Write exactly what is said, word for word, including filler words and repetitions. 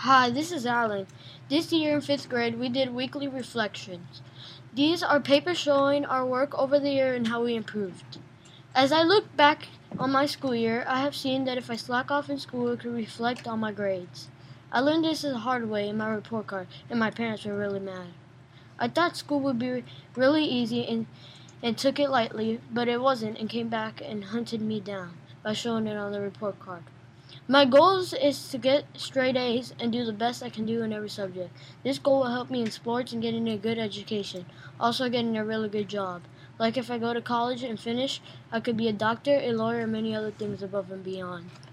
Hi, this is Alan. This year in fifth grade, we did weekly reflections. These are papers showing our work over the year and how we improved. As I look back on my school year, I have seen that if I slack off in school, it could reflect on my grades. I learned this the hard way in my report card, and my parents were really mad. I thought school would be really easy and, and took it lightly, but it wasn't and came back and hunted me down by showing it on the report card. My goal is to get straight A's and do the best I can do in every subject. This goal will help me in sports and getting a good education, also getting a really good job. Like if I go to college and finish, I could be a doctor, a lawyer, and many other things above and beyond.